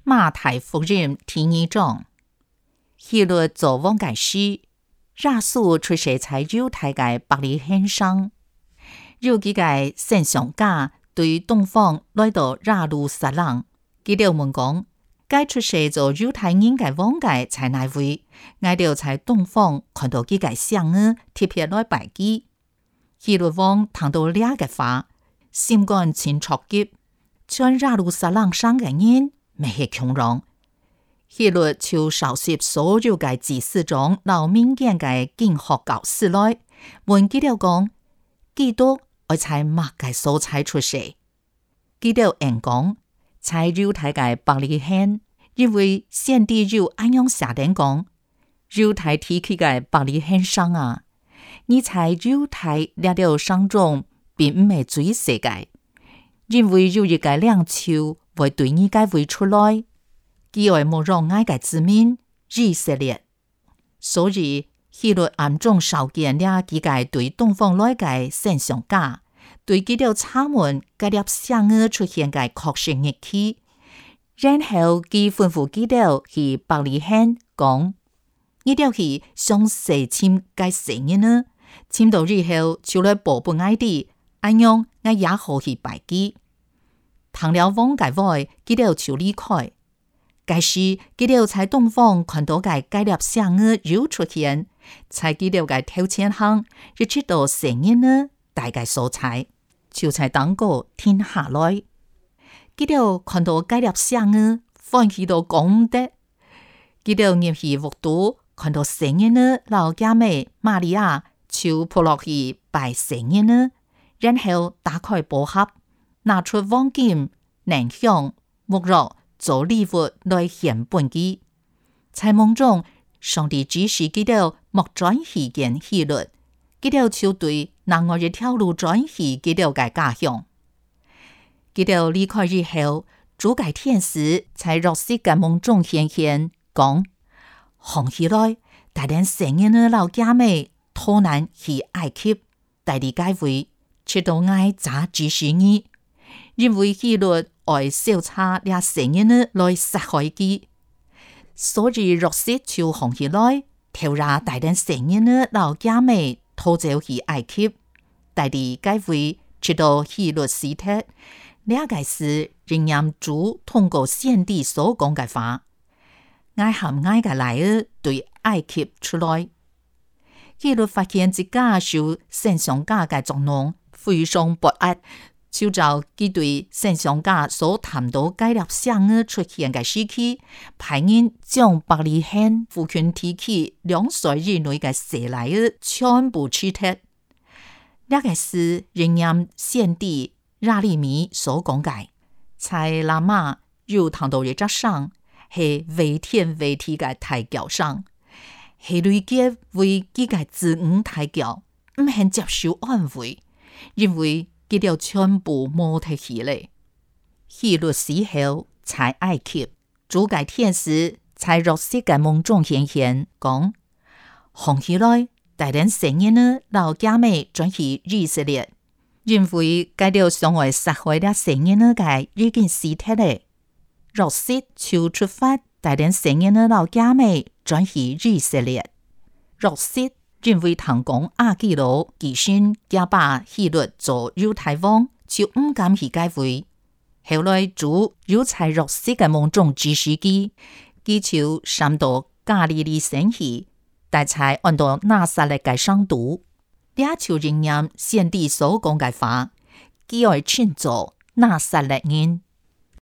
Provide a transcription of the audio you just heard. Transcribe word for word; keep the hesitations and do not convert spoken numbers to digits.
馬太福音第二章，希律做王嘅事，耶穌出世在猶太嘅伯利恆上。有幾個聖上家對東方來到耶路撒冷，佢哋問講：該出世做猶太人嘅王嘅在哪位？我哋在東方看到幾個像兒貼片來拜祭。希律王聽到呢個話，心肝真挫急，將耶路撒冷上嘅人未係窮人。希律就召集所有嘅祭司長、老民間嘅經學教師來，問佢哋講：基督愛在乜嘅所在出世？佢哋應講：在猶太嘅伯利恆，因為先帝有按樣下令講：猶太地區嘅伯利恆上啊，你在猶太掠到上中並唔係最世界，因為有一個兩手會對你嘅會出來，佢愛冇讓愛嘅子民以色列。所以希律暗中召見了幾個對東方來嘅聖上家，對佢哋查問嗰粒像兒出現嘅確實日期，然後佢吩咐佢哋去伯利恆講：你哋去向誰簽該誰人呢？簽到以後就來報本愛哋，按樣我也好去拜祭。聽了王嘅話，佢哋就離開。該時佢哋在東方看到嘅該粒像兒又出現，在佢哋嘅頭前行，就知道誰人呢？大概所在就在當個停下來。佢哋看到該粒像兒，歡喜到講唔得。佢哋入去屋度，看到誰人呢？老姐妹瑪利亞就撲落去拜誰人呢？然後打開寶盒，拿出黃金、銀香、木鑰做禮物來獻本祭。在夢中，上帝指示佢哋莫轉去見希律，佢哋就對那我一條路轉去佢哋嘅家鄉。佢哋離開以後，主嘅天使在若瑟嘅夢中顯現，講：紅起來，帶領成人嘅老姐妹逃難去埃及，帶你解回，直到愛咋指示你，因為希律愛小差倆成人嘅來殺害佢，所以若瑟就紅起來，跳ra帶領成人嘅老姐妹逃走去埃及，帶你解回，直到希律死脫。呢個是應驗主通過先帝所講嘅話。愛含愛嘅來兒對埃及出來，希律發現自家受聖上家嘅作弄，非常不安，就照佢對聖上家所談到該粒像兒出現嘅時期，派人將伯利恆附近地區兩歲以內嘅蛇來兒全部吃掉。呢個是應驗先帝耶利米所講嘅，在拉瑪又談到一隻像，係為天為地嘅大橋上，係累結為幾個子女大橋，唔肯接受安慰，因為佢哋全部冇得起嚟。希律死後，在埃及，主嘅天使在若瑟嘅夢中顯現，講：紅起來，帶領成人嘅老姐妹轉去以色列，因為該條上外殺害了成人嘅已經死脫了。若瑟就出發，帶領成人嘅老姐妹轉去以色列。若瑟因為聽講亞基老寄信假把希律做猶太王，就唔敢去解圍。後來主又在若瑟嘅夢中指示佢，佢就上到加利利城去，帶才按到拿撒勒嘅上都，也就應驗先帝所講嘅話，佢愛稱作拿撒勒人。